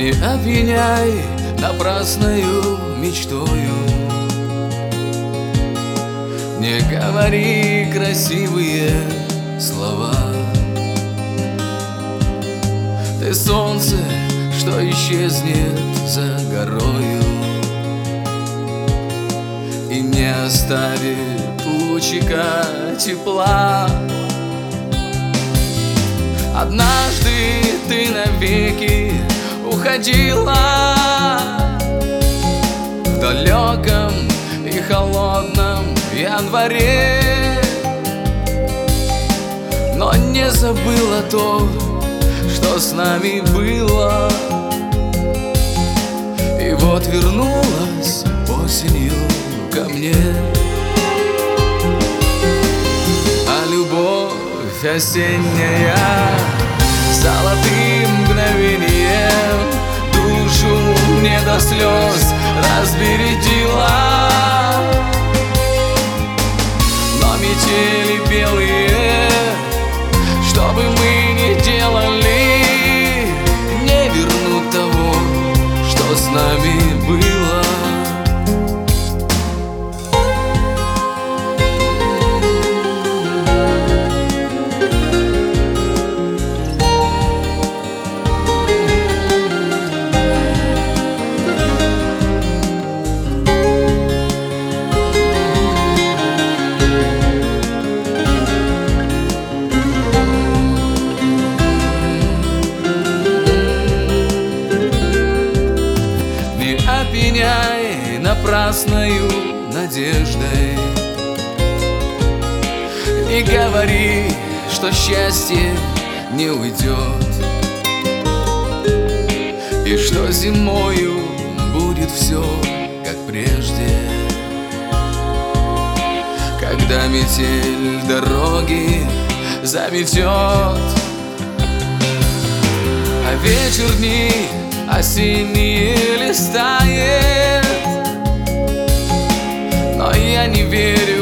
Не опьяняй напрасною мечтою, не говори красивые слова. Ты солнце, что исчезнет за горою и не оставит лучика тепла. Однажды ты навеки уходила в далеком и холодном январе, но не забыла то, что с нами было. И вот вернулась осенью ко мне, а любовь осенняя золотым мгновением душу мне до слез разбередила. Но метели белые, что бы мы ни делали, не вернут того, что с нами было. Опьяняй напрасною надеждой, не говори, что счастье не уйдет, и что зимою будет все как прежде. Когда метель дороги заметет, а вечер дни осенние листает, но я не верю